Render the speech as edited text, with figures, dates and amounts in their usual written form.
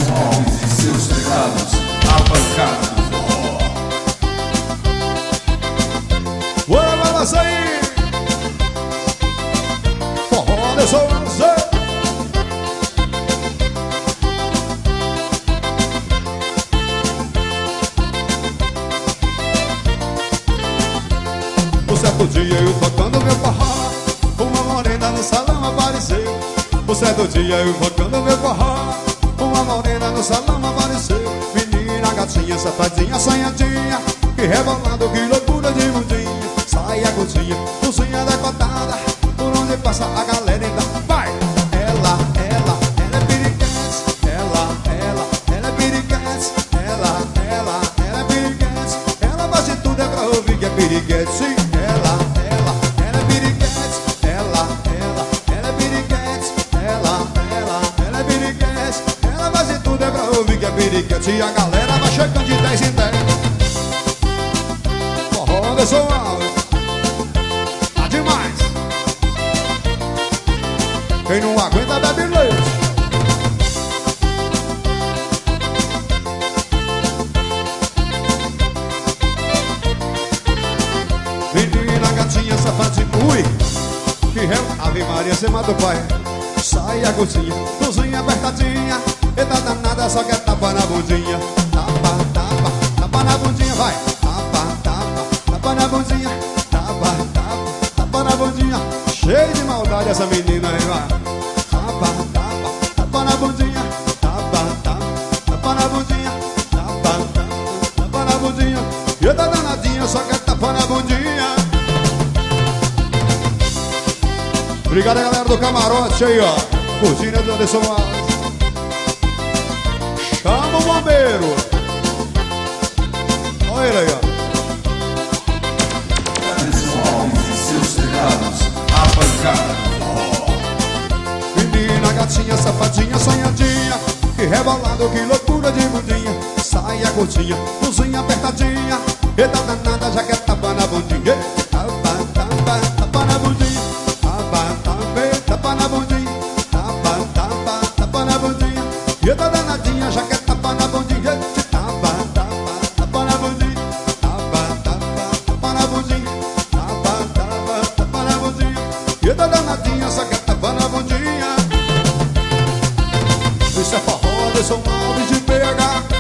Alves e seus pecados, a pancada do forró. Bora balançar aí! Forró de São José. Um certo dia eu tocando meu forró, uma morena no salão apareceu. Um certo dia eu tocando meu forró, uma morena no salão apareceu. Menina, gatinha, safadinha, assanhadinha, que rebolando, que loucura de mundinha. Sai a cozinha, cozinha decotada, por onde passa a galera ainda vai. Ela é piriguete. Ela é piriguete. Ela é piriguete. Ela faz de tudo é pra ouvir que é piriguete. Sim, ela é piriguete. Ela é piriguete. Ela é piriguete. Ela faz de tudo é pra ouvir que é piriguete. E a galera vai chegando de 10 em 10. Forró de São Alves. Tá demais. Quem não aguenta bebe leite. Menina, gatinha, safadinha, ui, que réu, Ave Maria, você mata o pai. Sai a cozinha, cozinha apertadinha, eita danada, só quer tapa na bundinha. Tapa, tapa, tapa na bundinha, vai. Tapa, tapa, tapa na bundinha. Tapa, tapa, tapa na bundinha. Cheio de maldade essa menina aí, vai. Tapa, tapa, tapa na bundinha. Tapa, tapa, tapa na bundinha. Tapa, tapa, tapa na bundinha. Eita danadinha, só quer tapa na bundinha. Obrigado, galera do camarote aí, ó. Curtindo do Anderson Alves. Chama o bombeiro. Olha ele aí, ó. Anderson Alves e seus pecados, a pancada do forró. Menina, gatinha, safadinha, sonhadinha, que rebolado, que loucura de mundinha. Sai a cozinha, cozinha apertadinha, eita danada, já quer tapa na bundinha. Tapa, tapa, tapa na bundinha. Tapa, tapa, tapa na bundinha. Tapa, tapa, tapa na bundinha. Eita danadinha, já quer tapa na bundinha. Tapa, tapa, tapa na bundinha. Tapa, tapa, tapa na bundinha. Tapa, tapa, tapa na bundinha. Eita danadinha, só quer tapa na bundinha. Isso é forró de São Alves de BH.